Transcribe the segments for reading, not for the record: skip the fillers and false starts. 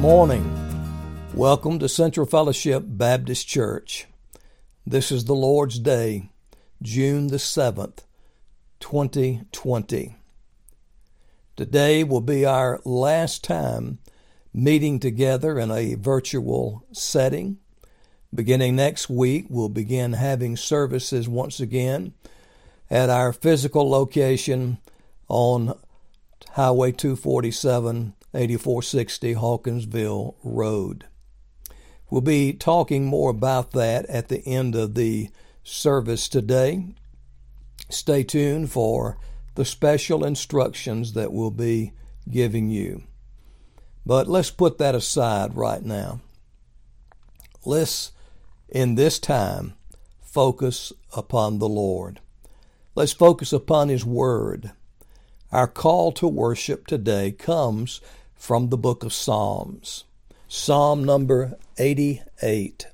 morning. Welcome to Central Fellowship Baptist Church. This is the Lord's Day, June the 7th, 2020. Today will be our last time meeting together in a virtual setting. Beginning next week, we'll begin having services once again at our physical location on Highway 247, 8460 Hawkinsville Road. We'll be talking more about that at the end of the service today. Stay tuned for the special instructions that we'll be giving you. But let's put that aside right now. Let's, in this time, focus upon the Lord. Let's focus upon His Word. Our call to worship today comes from the book of Psalms. Psalm number 88.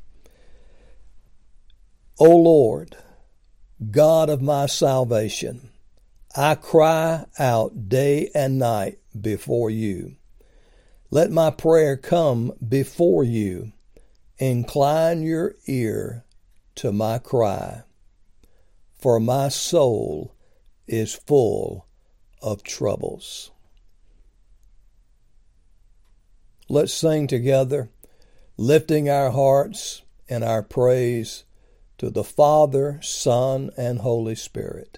O Lord, God of my salvation, I cry out day and night before you. Let my prayer come before you. Incline your ear to my cry, for my soul is full of troubles. Let's sing together, lifting our hearts and our praise to the Father, Son, and Holy Spirit.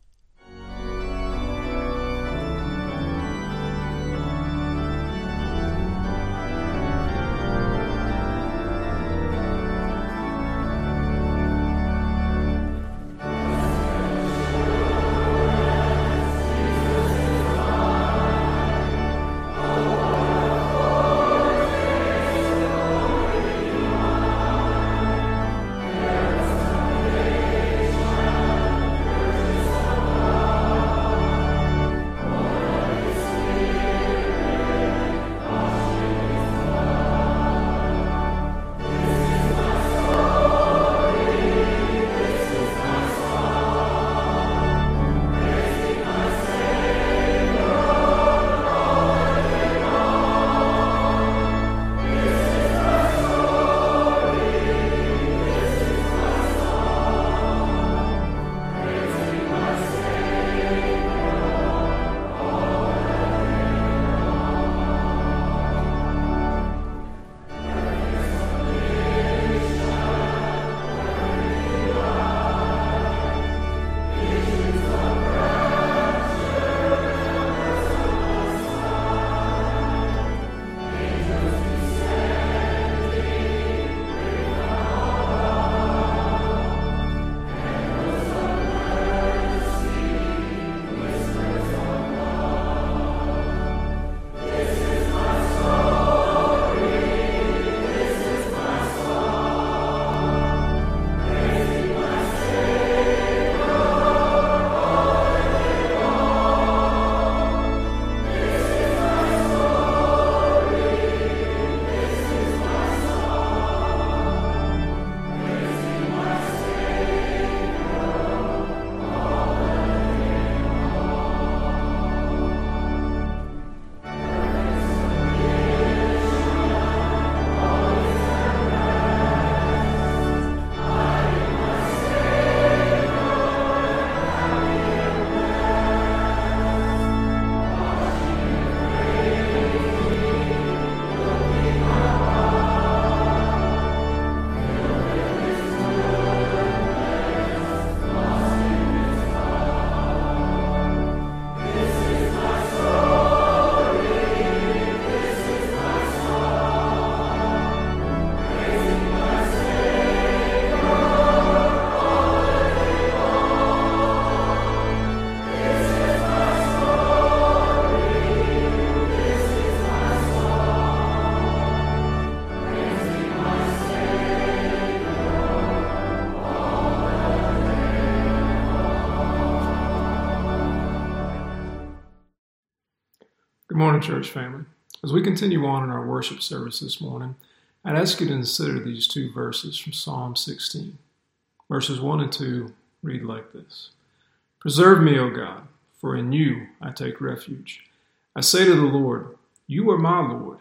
Good morning, church family. As we continue on in our worship service this morning, I'd ask you to consider these two verses from Psalm 16. Verses 1 and 2 read like this. Preserve me, O God, for in you I take refuge. I say to the Lord, you are my Lord.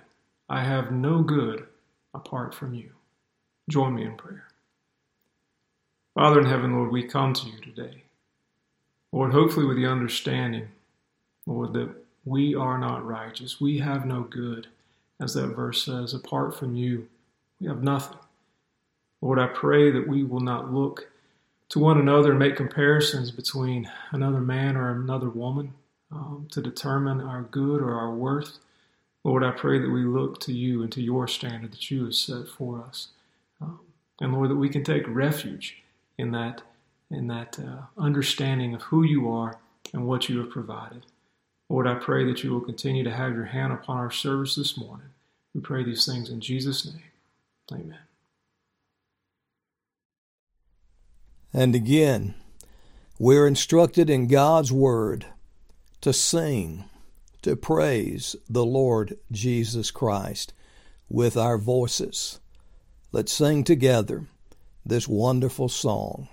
I have no good apart from you. Join me in prayer. Father in heaven, Lord, we come to you today. Lord, hopefully with the understanding, Lord, that we are not righteous. We have no good, as that verse says. Apart from you, we have nothing. Lord, I pray that we will not look to one another and make comparisons between another man or another woman to determine our good or our worth. Lord, I pray that we look to you and to your standard that you have set for us. And Lord, that we can take refuge in that understanding of who you are and what you have provided. Lord, I pray that you will continue to have your hand upon our service this morning. We pray these things in Jesus' name. Amen. And again, we're instructed in God's Word to sing, to praise the Lord Jesus Christ with our voices. Let's sing together this wonderful song.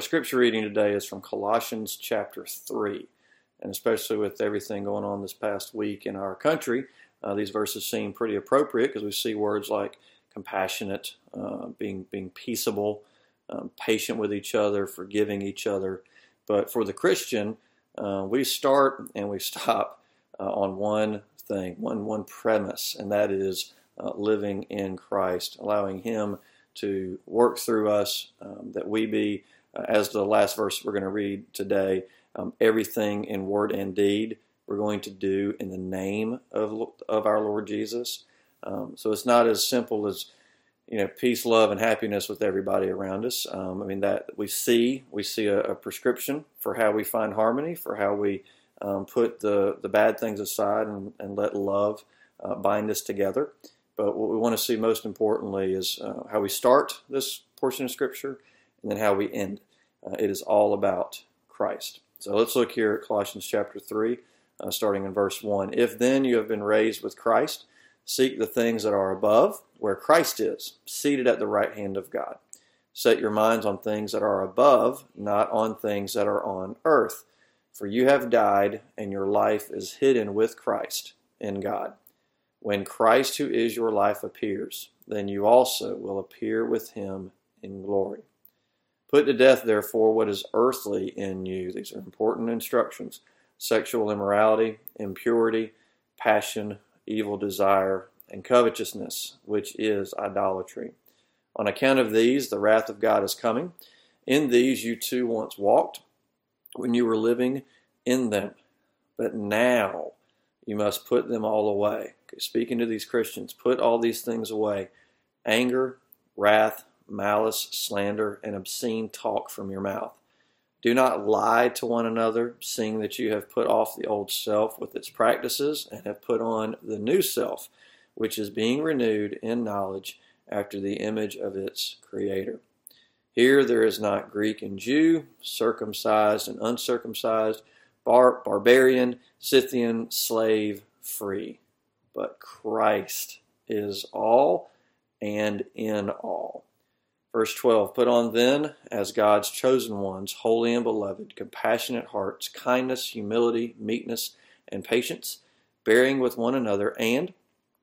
scripture reading today is from Colossians chapter 3. And especially with everything going on this past week in our country, these verses seem pretty appropriate because we see words like compassionate, being peaceable, patient with each other, forgiving each other. But for the Christian, we start and we stop on one thing, one premise, and that is living in Christ, allowing Him to work through us, that we be, as the last verse we're going to read today, everything in word and deed we're going to do in the name of our Lord Jesus. So it's not as simple as, peace, love, and happiness with everybody around us. That we see a prescription for how we find harmony, for how we put the bad things aside and let love bind us together. But what we want to see most importantly is how we start this portion of Scripture and then how we end. It is all about Christ. So let's look here at Colossians chapter 3, starting in verse 1. If then you have been raised with Christ, seek the things that are above, where Christ is, seated at the right hand of God. Set your minds on things that are above, not on things that are on earth. For you have died, and your life is hidden with Christ in God. When Christ, who is your life, appears, then you also will appear with Him in glory. Put to death, therefore, what is earthly in you. These are important instructions. Sexual immorality, impurity, passion, evil desire, and covetousness, which is idolatry. On account of these, the wrath of God is coming. In these you too once walked, when you were living in them. But now you must put them all away. Okay, speaking to these Christians, put all these things away. Anger, wrath, malice, slander, and obscene talk from your mouth. Do not lie to one another, seeing that you have put off the old self with its practices and have put on the new self, which is being renewed in knowledge after the image of its Creator. Here there is not Greek and Jew, circumcised and uncircumcised, barbarian, Scythian, slave, free. But Christ is all and in all. Verse 12, put on then, as God's chosen ones, holy and beloved, compassionate hearts, kindness, humility, meekness, and patience, bearing with one another, and,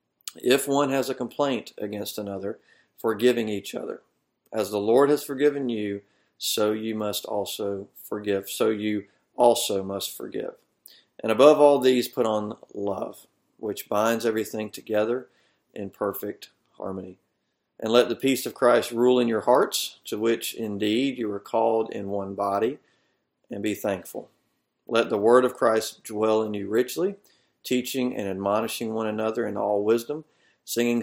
if one has a complaint against another, forgiving each other. As the Lord has forgiven you, so you must also forgive. So you also must forgive. And above all these, put on love, which binds everything together in perfect harmony. And let the peace of Christ rule in your hearts, to which indeed you are called in one body, and be thankful. Let the word of Christ dwell in you richly, teaching and admonishing one another in all wisdom, singing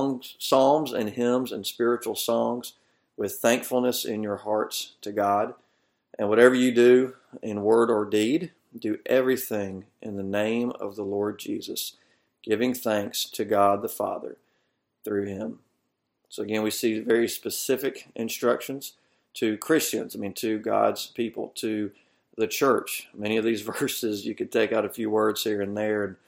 psalms and hymns and spiritual songs with thankfulness in your hearts to God. And whatever you do in word or deed, do everything in the name of the Lord Jesus, giving thanks to God the Father through Him. So again, we see very specific instructions to Christians, to God's people, to the church. Many of these verses, you could take out a few words here and there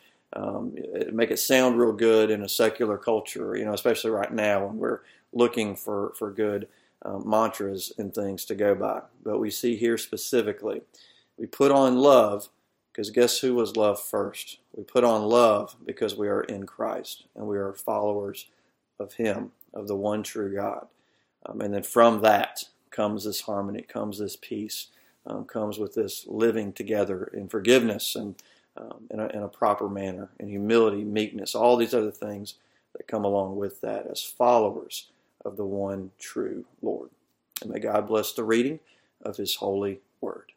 and make it sound real good in a secular culture, especially right now when we're looking for good mantras and things to go by. But we see here specifically, we put on love because guess who was loved first? We put on love because we are in Christ and we are followers of Him, of the one true God. And then from that comes this harmony, comes this peace, comes with this living together in forgiveness and in a proper manner, in humility, meekness, all these other things that come along with that as followers of the one true Lord. And may God bless the reading of His holy word.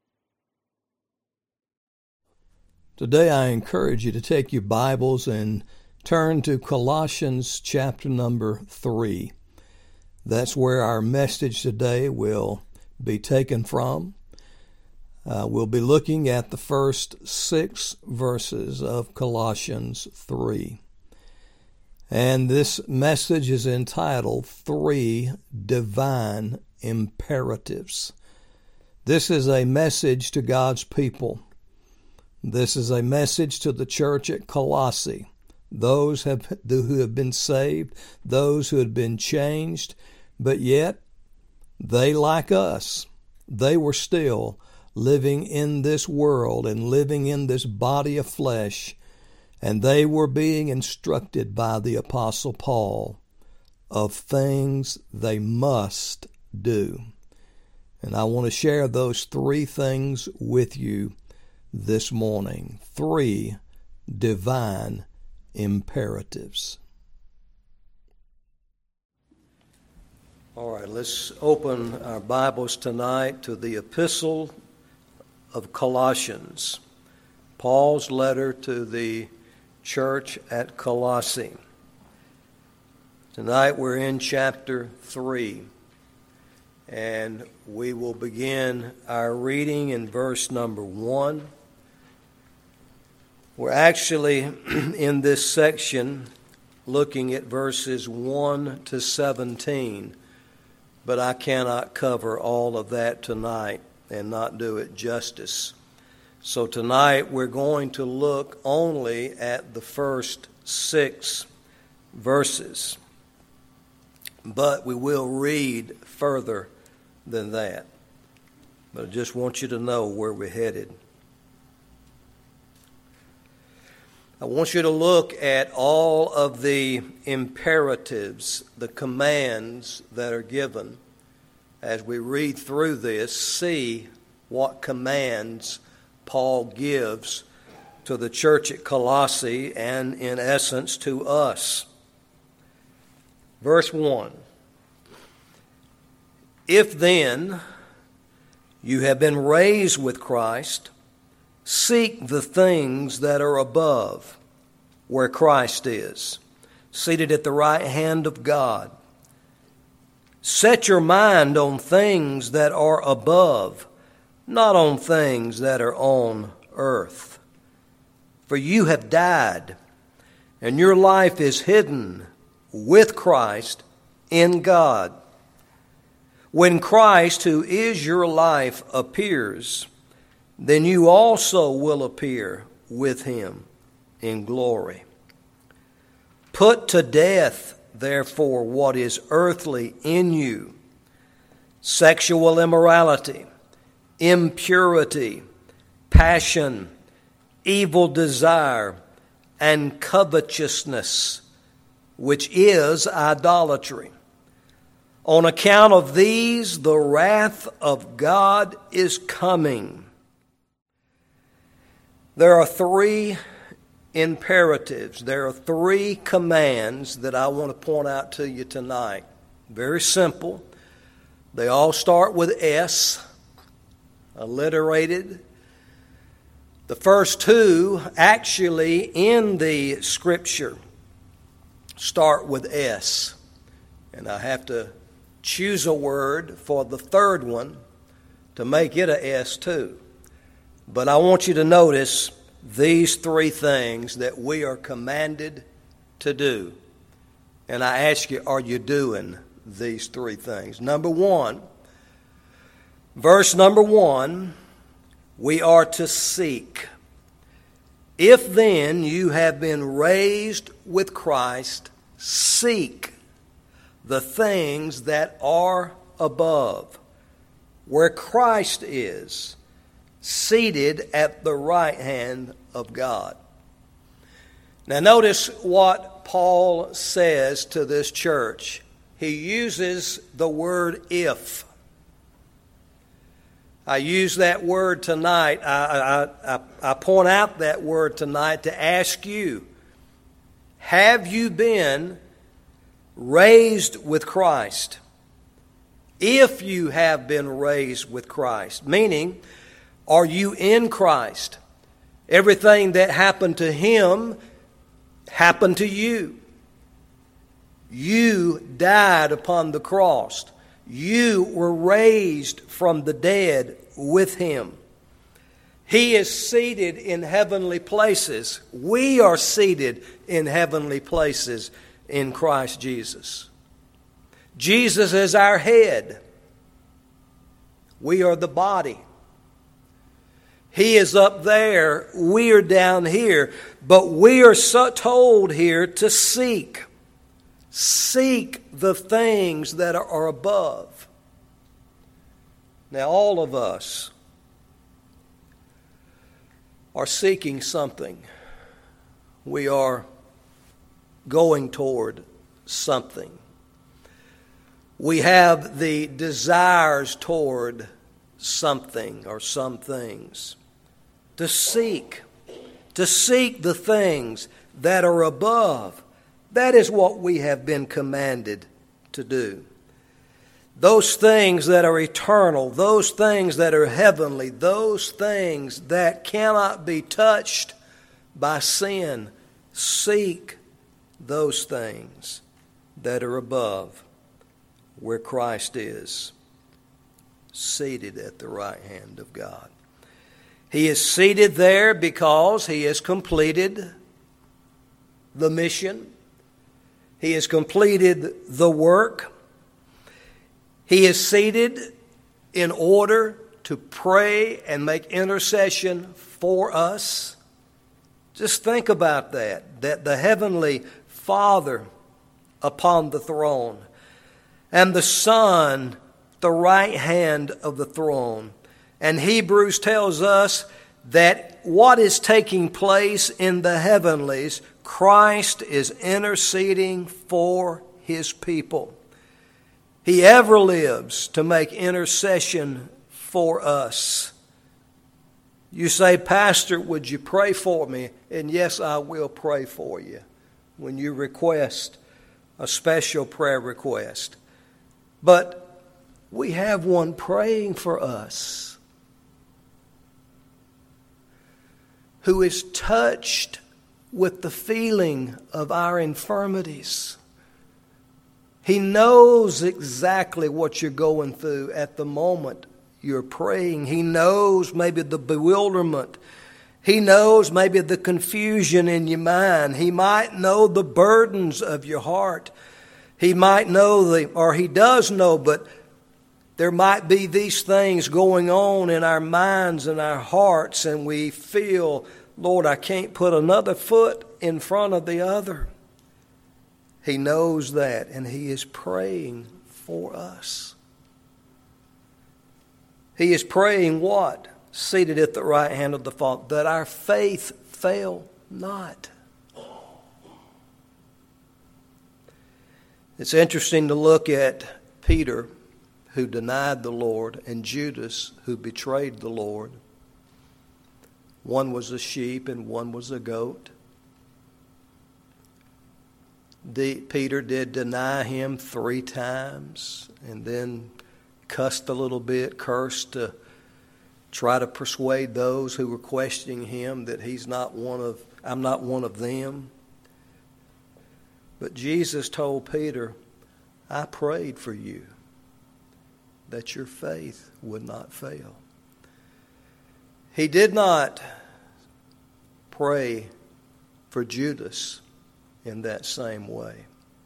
Today I encourage you to take your Bibles and turn to Colossians chapter number 3. That's where our message today will be taken from. We'll be looking at the first 6 verses of Colossians 3. And this message is entitled 3 Divine Imperatives. This is a message to God's people. This is a message to the church at Colossae. Those who have been saved, those who have been changed, but yet they, like us, they were still living in this world and living in this body of flesh, and they were being instructed by the Apostle Paul of things they must do. And I want to share those 3 things with you this morning. 3 divine imperatives. All right, let's open our Bibles tonight to the Epistle of Colossians, Paul's letter to the church at Colossae. Tonight we're in chapter 3, and we will begin our reading in verse number 1. We're actually in this section looking at verses 1 to 17, but I cannot cover all of that tonight and not do it justice. So tonight we're going to look only at the first 6 verses. But we will read further than that. But I just want you to know where we're headed. I want you to look at all of the imperatives, the commands that are given. As we read through this, see what commands Paul gives to the church at Colossae and, in essence, to us. Verse 1. If then you have been raised with Christ, seek the things that are above, where Christ is, seated at the right hand of God. Set your mind on things that are above, not on things that are on earth. For you have died, and your life is hidden with Christ in God. When Christ, who is your life, appears, then you also will appear with him in glory. Put to death, therefore, what is earthly in you: sexual immorality, impurity, passion, evil desire, and covetousness, which is idolatry. On account of these, the wrath of God is coming. There are 3 imperatives. There are 3 commands that I want to point out to you tonight. Very simple. They all start with S, alliterated. The first 2 actually in the Scripture start with S. And I have to choose a word for the third one to make it a S too. But I want you to notice these 3 things that we are commanded to do. And I ask you, are you doing these 3 things? Number 1, verse number 1, we are to seek. If then you have been raised with Christ, seek the things that are above, where Christ is, seated at the right hand of God. Now notice what Paul says to this church. He uses the word if. I use that word tonight. I point out that word tonight to ask you, have you been raised with Christ? If you have been raised with Christ, meaning, are you in Christ? Everything that happened to him happened to you. You died upon the cross. You were raised from the dead with him. He is seated in heavenly places. We are seated in heavenly places in Christ Jesus. Jesus is our head. We are the body. He is up there. We are down here. But we are told here to seek. Seek the things that are above. Now, all of us are seeking something. We are going toward something. We have the desires toward something or some things. To seek the things that are above. That is what we have been commanded to do. Those things that are eternal, those things that are heavenly, those things that cannot be touched by sin. Seek those things that are above, where Christ is, seated at the right hand of God. He is seated there because He has completed the mission. He has completed the work. He is seated in order to pray and make intercession for us. Just think about that the Heavenly Father upon the throne and the Son, the right hand of the throne. And Hebrews tells us that what is taking place in the heavenlies, Christ is interceding for His people. He ever lives to make intercession for us. You say, Pastor, would you pray for me? And yes, I will pray for you when you request a special prayer request. But we have one praying for us who is touched with the feeling of our infirmities. He knows exactly what you're going through at the moment you're praying. He knows maybe the bewilderment. He knows maybe the confusion in your mind. He might know the burdens of your heart. He might know He does know, but there might be these things going on in our minds and our hearts, and we feel, Lord, I can't put another foot in front of the other. He knows that, and He is praying for us. He is praying what? Seated at the right hand of the Father, that our faith fail not. It's interesting to look at Peter, who denied the Lord, and Judas, who betrayed the Lord. One was a sheep and one was a goat. Peter did deny Him 3 times and then cussed a little bit, cursed to try to persuade those who were questioning Him that I'm not one of them. But Jesus told Peter, I prayed for you that your faith would not fail. He did not pray for Judas in that same way.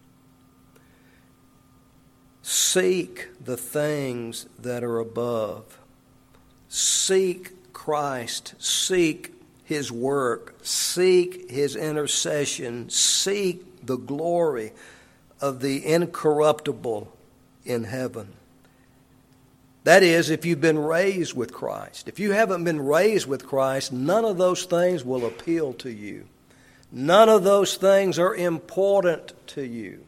Seek the things that are above. Seek Christ. Seek His work. Seek His intercession. Seek the glory of the incorruptible in heaven. That is, if you've been raised with Christ. If you haven't been raised with Christ, none of those things will appeal to you. None of those things are important to you.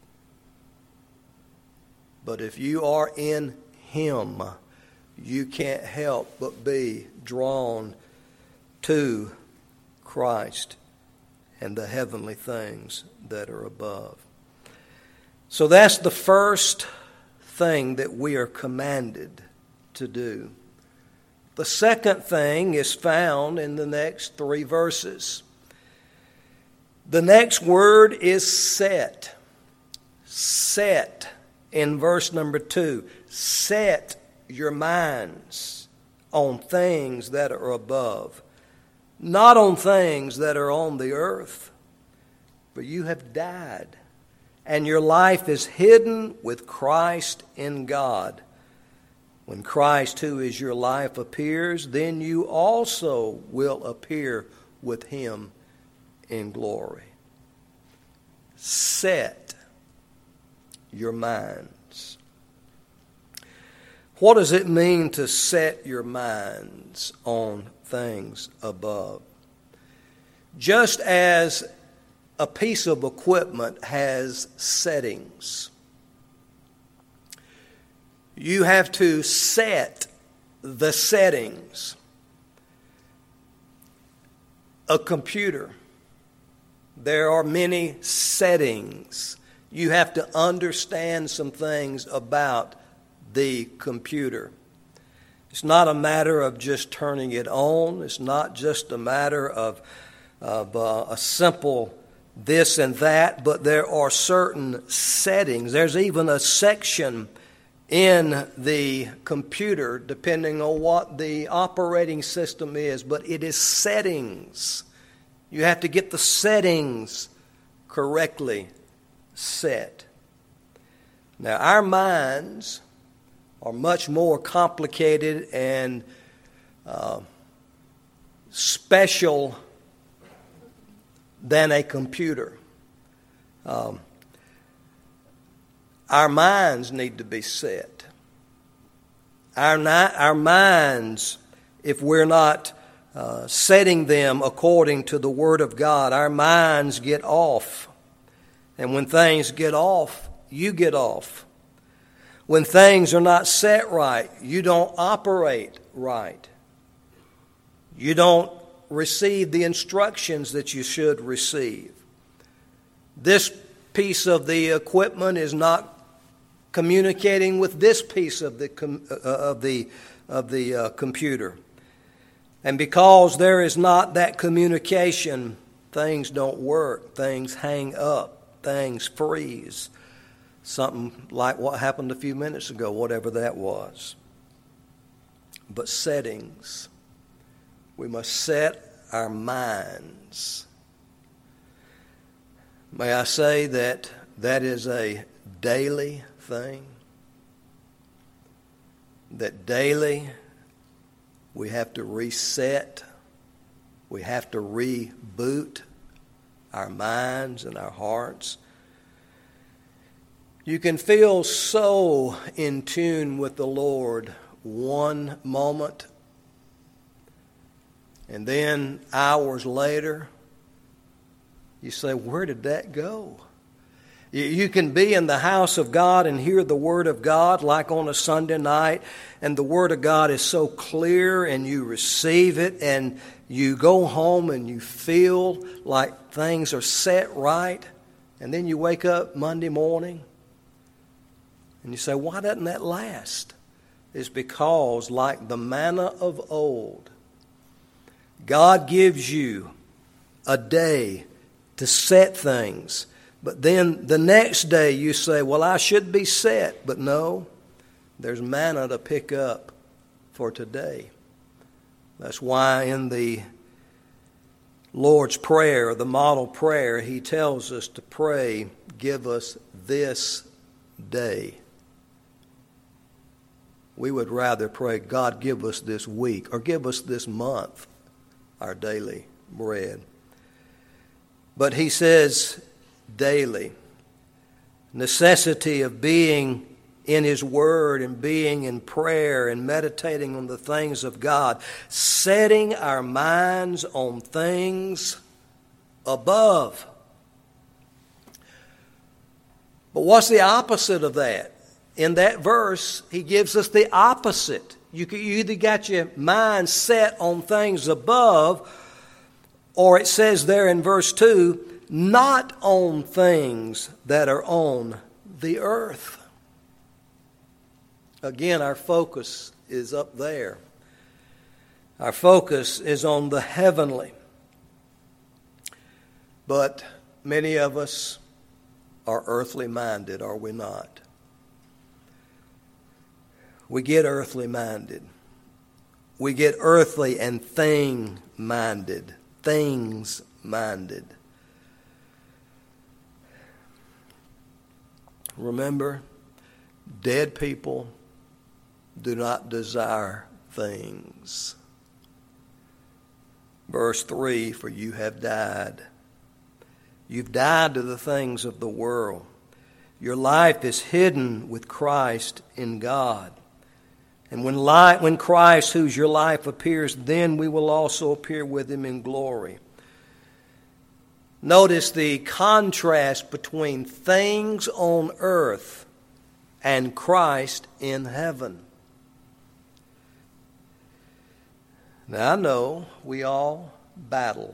But if you are in Him, you can't help but be drawn to Christ and the heavenly things that are above. So that's the first thing that we are commanded to do. The second thing is found in the next 3 verses. The next word is set. Set in verse number 2. Set your minds on things that are above, not on things that are on the earth. For you have died, and your life is hidden with Christ in God. When Christ, who is your life, appears, then you also will appear with Him in glory. Set your minds. What does it mean to set your minds on things above? Just as a piece of equipment has settings, you have to set the settings. A computer, there are many settings. You have to understand some things about the computer. It's not a matter of just turning it on. It's not just a matter of a simple this and that, but there are certain settings. There's even a section in the computer, depending on what the operating system is, but it is settings. You have to get the settings correctly set. Now, our minds are much more complicated and special than a computer. Our minds need to be set. Our minds, if we're not setting them according to the Word of God, our minds get off. And when things get off, you get off. When things are not set right, you don't operate right. You don't receive the instructions that you should receive. This piece of the equipment is not communicating with this piece of the computer. And because there is not that communication, things don't work. Things hang up. Things freeze. Something like what happened a few minutes ago, whatever that was. But settings. We must set our minds. May I say that is a daily thing? That daily we have to reset, we have to reboot our minds and our hearts. You can feel so in tune with the Lord one moment, and then hours later, you say, where did that go? You can be in the house of God and hear the Word of God like on a Sunday night, and the Word of God is so clear and you receive it, and you go home and you feel like things are set right, and then you wake up Monday morning and you say, why doesn't that last? It's because, like the manna of old, God gives you a day to set things. But then the next day you say, well, I should be set. But no, there's manna to pick up for today. That's why in the Lord's Prayer, the model prayer, He tells us to pray, give us this day. We would rather pray, God, give us this week or give us this month our daily bread. But He says, daily. Necessity of being in His Word and being in prayer and meditating on the things of God. Setting our minds on things above. But what's the opposite of that? In that verse, He gives us the opposite. You either got your mind set on things above, or it says there in verse 2, not on things that are on the earth. Again, our focus is up there. Our focus is on the heavenly. But many of us are earthly minded, are we not? We get earthly minded. We get earthly and things minded. Remember, dead people do not desire things. Verse 3, for you have died. You've died to the things of the world. Your life is hidden with Christ in God. And when Christ, who's your life, appears, then we will also appear with him in glory. Notice the contrast between things on earth and Christ in heaven. Now I know we all battle.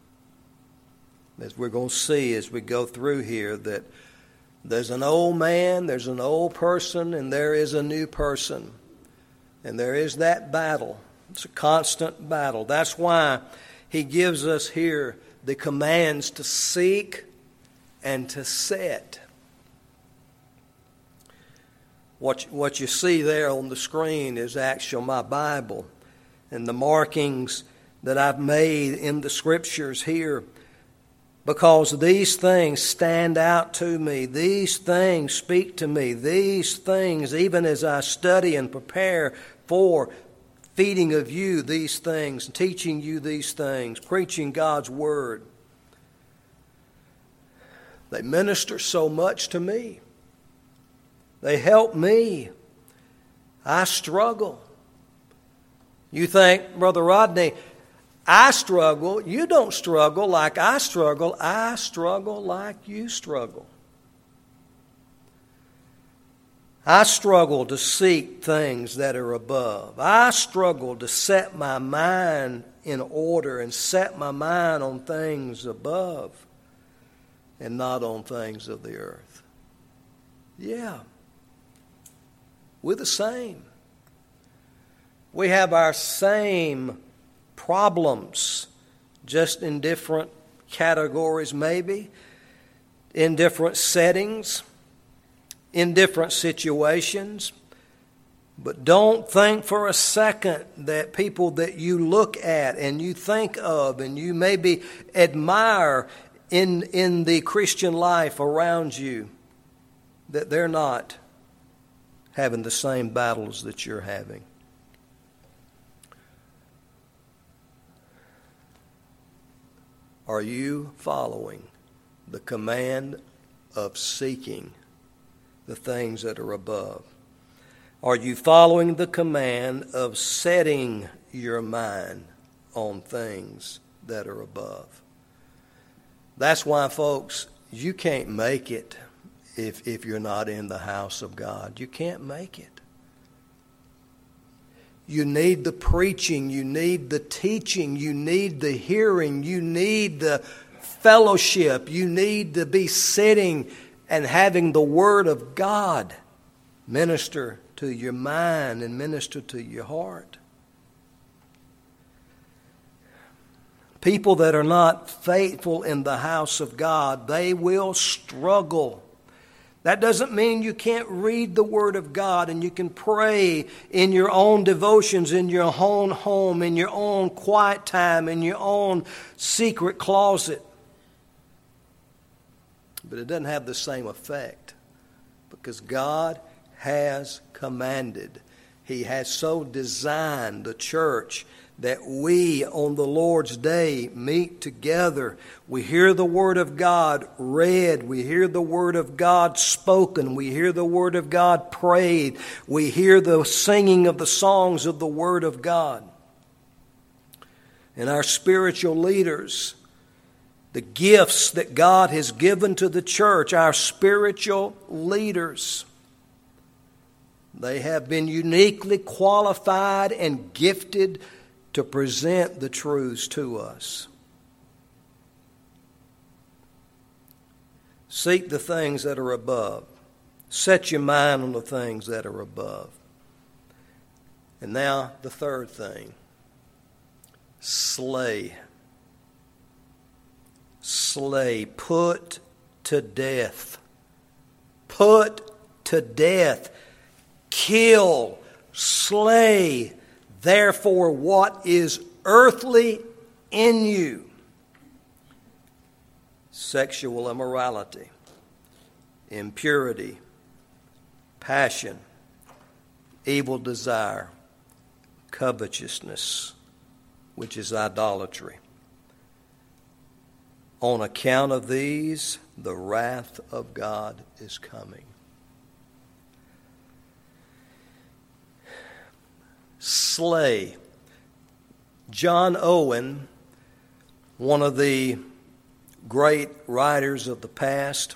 As we're going to see as we go through here, that there's an old man, there's an old person, and there is a new person. And there is that battle. It's a constant battle. That's why he gives us here the commands to seek and to set. What you see there on the screen is actually my Bible. And the markings that I've made in the Scriptures here, because these things stand out to me. These things speak to me. These things, even as I study and prepare for feeding of you these things, teaching you these things, preaching God's Word, they minister so much to me. They help me. I struggle. You think, Brother Rodney, I struggle. You don't struggle like I struggle. I struggle like you struggle. I struggle to seek things that are above. I struggle to set my mind in order and set my mind on things above and not on things of the earth. Yeah, we're the same. We have our same problems, just in different categories maybe, in different settings, in different situations. But don't think for a second that people that you look at and you think of and you maybe admire in the Christian life around you, that they're not having the same battles that you're having. Are you following the command of seeking the things that are above? Are you following the command of setting your mind on things that are above? That's why, folks, you can't make it if you're not in the house of God. You can't make it. You need the preaching, you need the teaching, you need the hearing, you need the fellowship, you need to be sitting and having the Word of God minister to your mind and minister to your heart. People that are not faithful in the house of God, they will struggle. That doesn't mean you can't read the Word of God and you can pray in your own devotions, in your own home, in your own quiet time, in your own secret closet. But it doesn't have the same effect because God has commanded. He has so designed the church that we on the Lord's day meet together. We hear the Word of God read. We hear the Word of God spoken. We hear the Word of God prayed. We hear the singing of the songs of the Word of God. And our spiritual leaders, the gifts that God has given to the church, our spiritual leaders, they have been uniquely qualified and gifted to present the truths to us. Seek the things that are above. Set your mind on the things that are above. And now the third thing. Slay. Slay. Put to death. Put to death. Kill. Slay. Therefore, what is earthly in you? Sexual immorality, impurity, passion, evil desire, covetousness, which is idolatry. On account of these, the wrath of God is coming. slay. John Owen, one of the great writers of the past,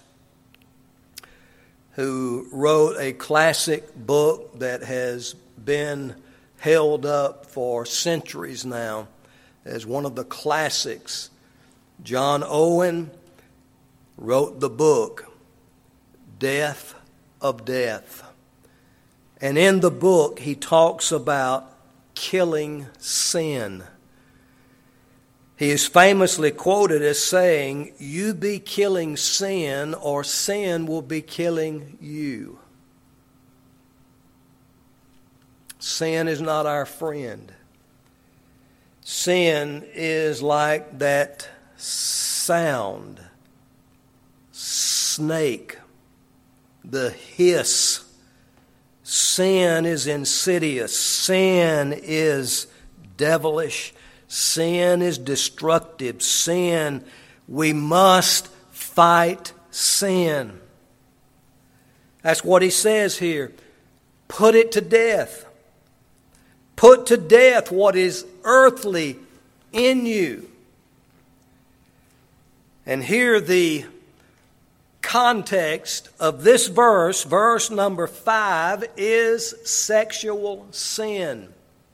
who wrote a classic book that has been held up for centuries now as one of the classics. John Owen wrote the book, Death of Death. And in the book, he talks about killing sin. He is famously quoted as saying, "You be killing sin, or sin will be killing you." Sin is not our friend. Sin is like that sound, snake, the hiss. Sin is insidious. Sin is devilish. Sin is destructive. Sin, we must fight sin. That's what he says here. Put it to death. Put to death what is earthly in you. And here the context of this verse, verse number 5, is sexual sin.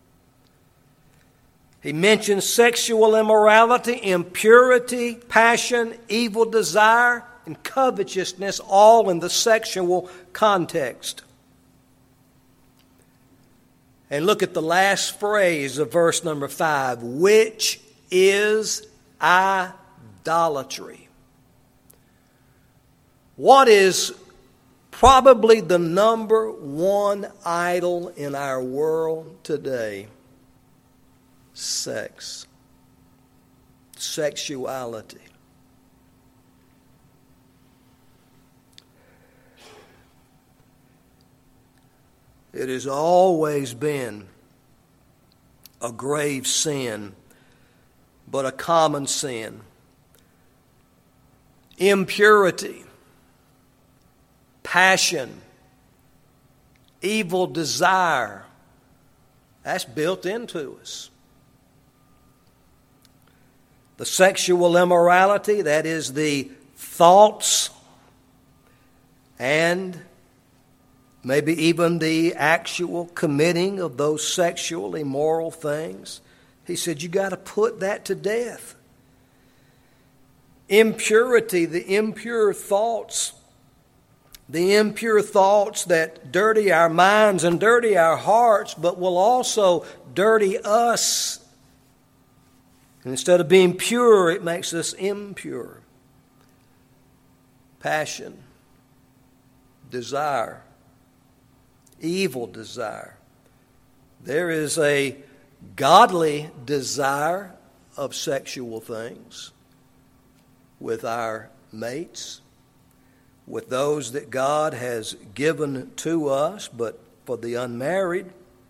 He mentions sexual immorality, impurity, passion, evil desire, and covetousness, all in the sexual context. And look at the last phrase of verse number 5, which is idolatry. What is probably the number one idol in our world today? Sex. Sexuality. It has always been a grave sin, but a common sin. Impurity, passion, evil desire, that's built into us. The sexual immorality, that is the thoughts and maybe even the actual committing of those sexual immoral things. He said, you got to put that to death. Impurity, the impure thoughts that dirty our minds and dirty our hearts, but will also dirty us. And instead of being pure, it makes us impure. Passion, desire, evil desire. There is a godly desire of sexual things with our mates, with those that God has given to us, but for the unmarried,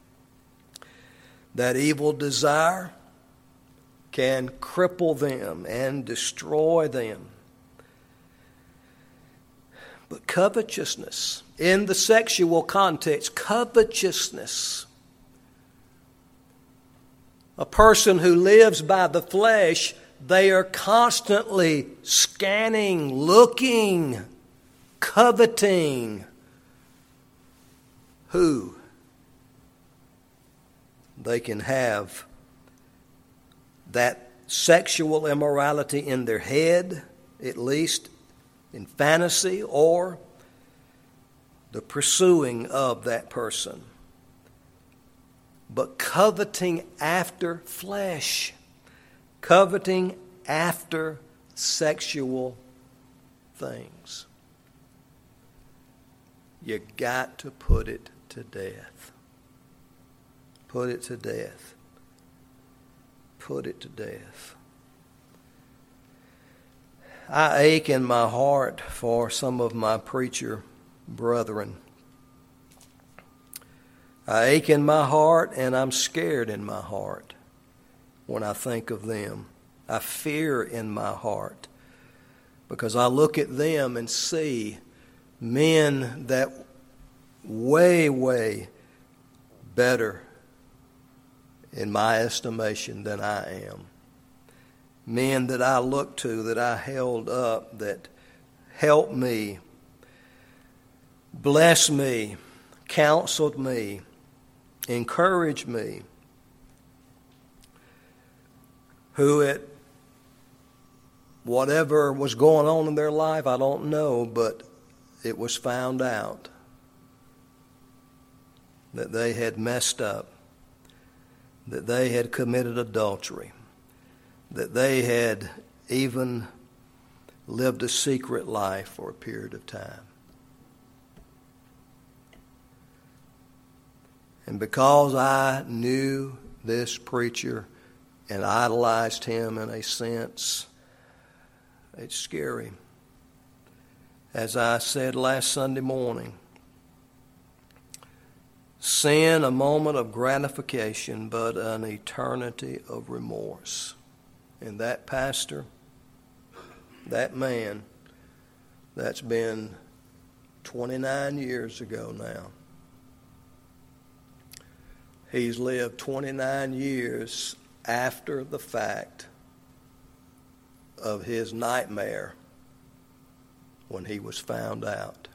that evil desire can cripple them and destroy them. But covetousness, in the sexual context, covetousness, a person who lives by the flesh, they are constantly scanning, looking, coveting who they can have that sexual immorality in their head, at least in fantasy, or the pursuing of that person. But coveting after flesh, coveting after sexual things. You got to put it to death. Put it to death. Put it to death. I ache in my heart for some of my preacher brethren. I ache in my heart and I'm scared in my heart when I think of them. I fear in my heart because I look at them and see men that way, way better in my estimation, than I am. Men that I looked to, that I held up, that helped me, blessed me, counseled me, encouraged me, who at whatever was going on in their life, I don't know, but it was found out that they had messed up, that they had committed adultery, that they had even lived a secret life for a period of time. And because I knew this preacher and idolized him in a sense, it's scary. As I said last Sunday morning, sin, a moment of gratification, but an eternity of remorse. And that pastor, that man, that's been 29 years ago now. He's lived 29 years after the fact of his nightmare when he was found out.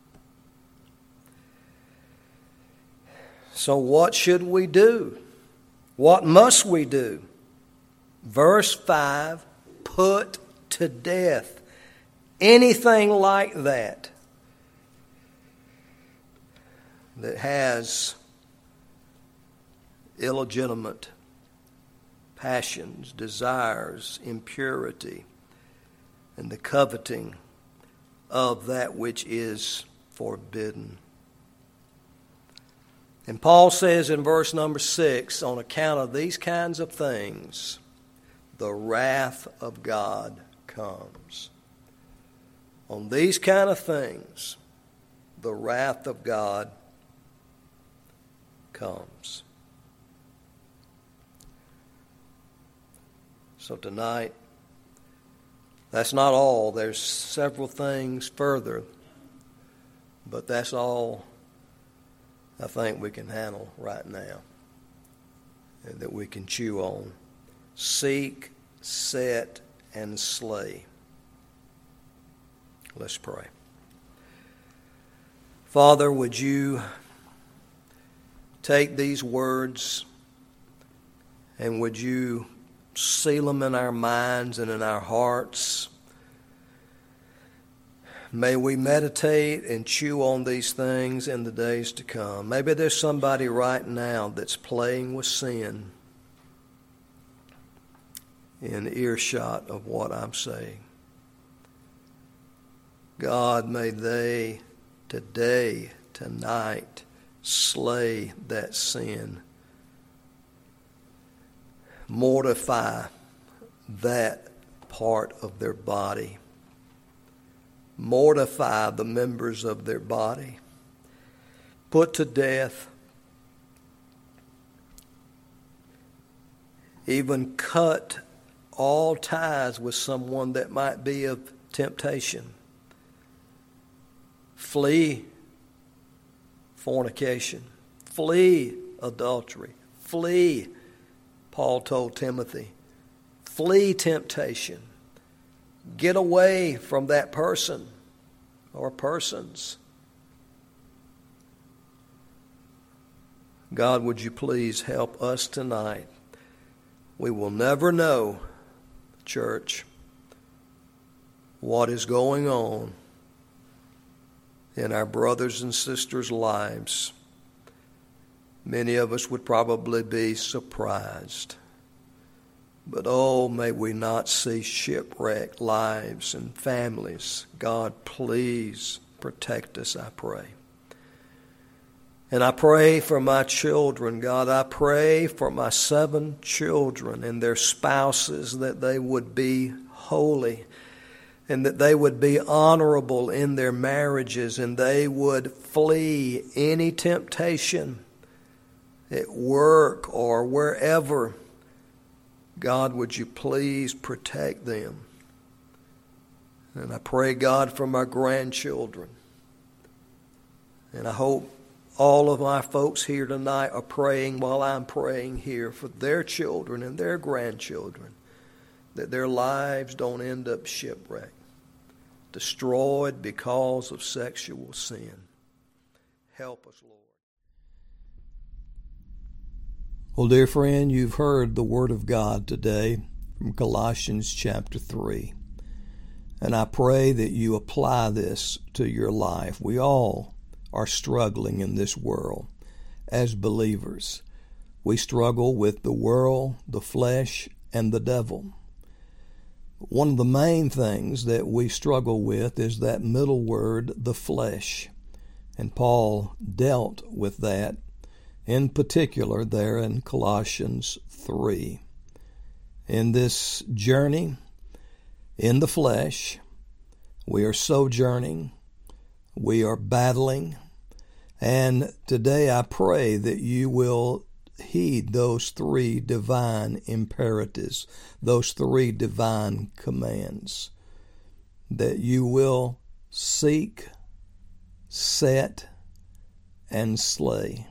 So what should we do? What must we do? Verse 5, put to death anything like that that has illegitimate passions, desires, impurity, and the coveting of that which is forbidden. And Paul says in verse number 6, on account of these kinds of things, the wrath of God comes. On these kind of things, the wrath of God comes. So tonight, that's not all. There's several things further, but that's all I think we can handle right now and that we can chew on. Seek, set, and slay. Let's pray. Father, would you take these words and would you seal them in our minds and in our hearts? May we meditate and chew on these things in the days to come. Maybe there's somebody right now that's playing with sin in earshot of what I'm saying. God, may they today, tonight, slay that sin. Mortify that part of their body. Mortify the members of their body. Put to death. Even cut all ties with someone that might be of temptation. Flee fornication. Flee adultery. Flee, Paul told Timothy, flee temptation. Get away from that person or persons. God, would you please help us tonight? We will never know, church, what is going on in our brothers and sisters' lives. Many of us would probably be surprised. But oh, may we not see shipwrecked lives and families. God, please protect us, I pray. And I pray for my children, God. I pray for my 7 children and their spouses, that they would be holy and that they would be honorable in their marriages and they would flee any temptation at work or wherever. God, would you please protect them? And I pray, God, for my grandchildren. And I hope All of our folks here tonight are praying while I'm praying here for their children and their grandchildren, that their lives don't end up shipwrecked, destroyed because of sexual sin. Help us, Lord. Well, dear friend, you've heard the Word of God today from Colossians chapter 3. And I pray that you apply this to your life. We all are struggling in this world as believers. We struggle with the world, the flesh, and the devil. One of the main things that we struggle with is that middle word, the flesh. And Paul dealt with that in particular there in Colossians 3. In this journey in the flesh, we are sojourning, we are battling, and today I pray that you will heed those three divine imperatives, those three divine commands, that you will seek, set, and slay.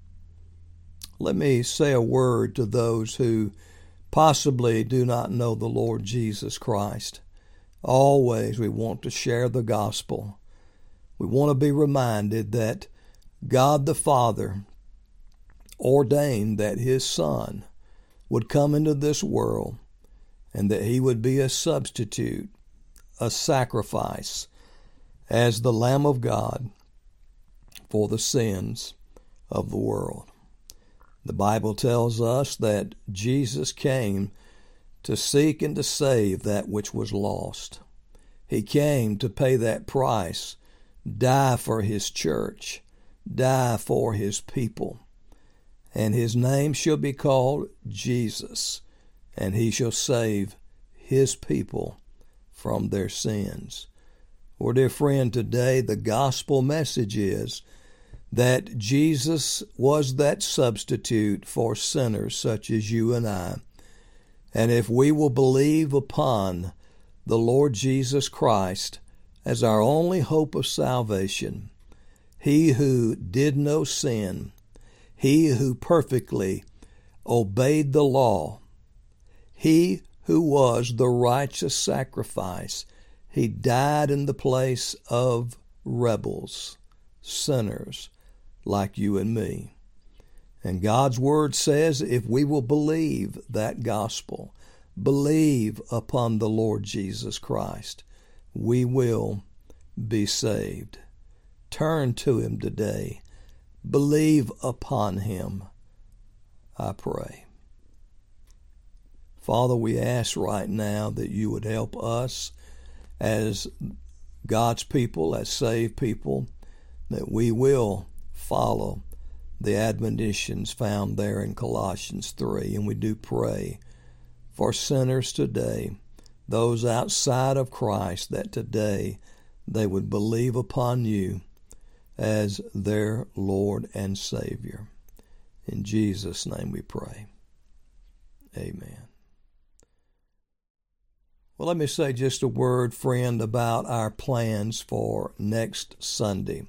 Let me say a word to those who possibly do not know the Lord Jesus Christ. Always we want to share the gospel. We want to be reminded that God the Father ordained that His Son would come into this world and that He would be a substitute, a sacrifice, as the Lamb of God for the sins of the world. The Bible tells us that Jesus came to seek and to save that which was lost. He came to pay that price, die for His church, die for His people. And His name shall be called Jesus, and He shall save His people from their sins. Well, dear friend, today the gospel message is that Jesus was that substitute for sinners such as you and I. And if we will believe upon the Lord Jesus Christ as our only hope of salvation, He who did no sin, He who perfectly obeyed the law, He who was the righteous sacrifice, He died in the place of rebels, sinners, like you and me. And God's Word says if we will believe that gospel, believe upon the Lord Jesus Christ, we will be saved. Turn to Him today. Believe upon Him, I pray. Father, we ask right now that you would help us as God's people, as saved people, that we will follow the admonitions found there in Colossians 3. And we do pray for sinners today, those outside of Christ, that today they would believe upon you as their Lord and Savior. In Jesus' name we pray. Amen. Well, let me say just a word, friend, about our plans for next Sunday.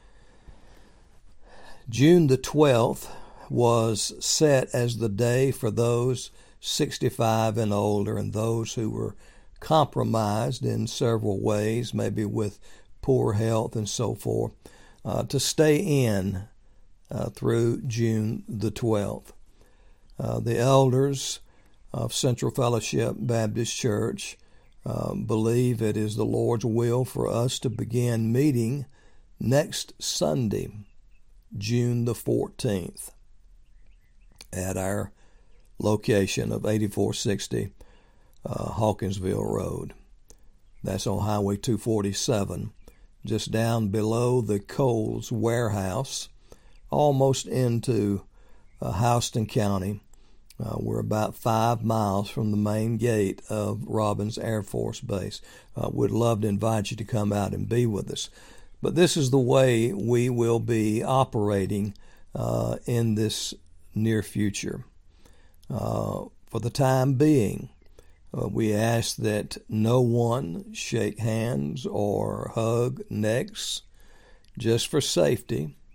June the 12th was set as the day for those 65 and older and those who were compromised in several ways, maybe with poor health and so forth, to stay in through June the 12th. The elders of Central Fellowship Baptist Church believe it is the Lord's will for us to begin meeting next Sunday, June the 14th, at our location of 8460 Hawkinsville Road. That's on Highway 247, just down below the Kohl's warehouse, almost into Houston County. We're about 5 miles from the main gate of Robins Air Force Base. We'd love to invite you to come out and be with us. But this is the way we will be operating in this near future. For the time being, we ask that no one shake hands or hug necks, just for safety.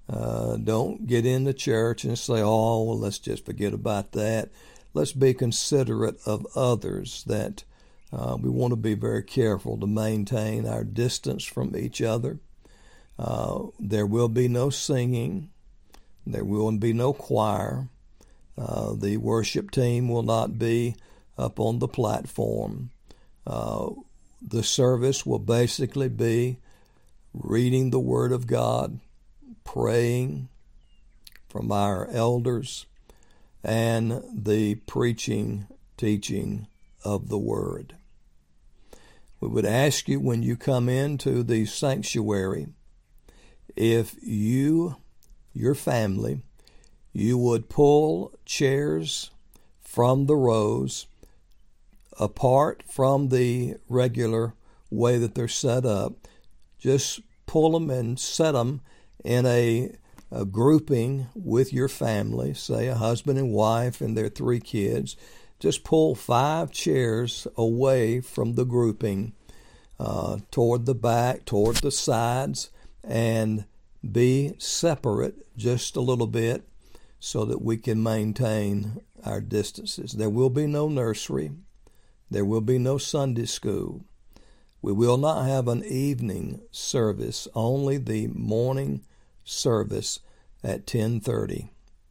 Don't get into church and say, oh, well, let's just forget about that. Let's be considerate of others, that we want to be very careful to maintain our distance from each other. There will be no singing. There will be no choir. The worship team will not be up on the platform. The service will basically be reading the Word of God, praying from our elders, and the preaching, teaching of the Word. We would ask you, when you come into the sanctuary, if you, your family, you would pull chairs from the rows apart from the regular way that they're set up. Just pull them and set them in a grouping with your family, say a husband and wife and their 3 kids. Just pull 5 chairs away from the grouping, toward the back, toward the sides, and be separate just a little bit so that we can maintain our distances. There will be no nursery. There will be no Sunday school. We will not have an evening service, only the morning service at 10:30.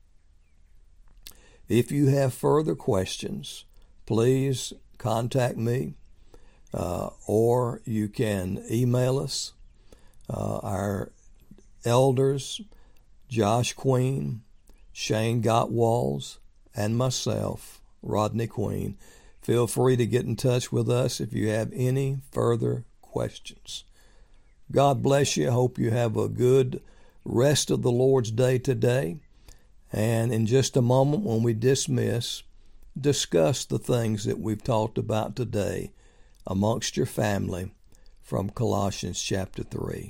If you have further questions, please contact me, or you can email us. Our elders, Josh Queen, Shane Gottwalls, and myself, Rodney Queen. Feel free to get in touch with us if you have any further questions. God bless you. I hope you have a good rest of the Lord's Day today. And in just a moment, when we dismiss, discuss the things that we've talked about today amongst your family from Colossians chapter 3.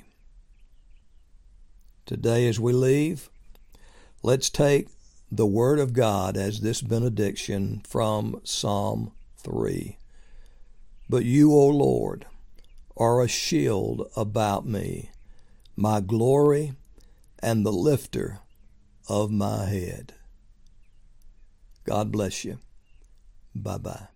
Today, as we leave, let's take the Word of God as this benediction from Psalm 3. But you, O Lord, are a shield about me, my glory and the lifter of my head. God bless you. Bye-bye.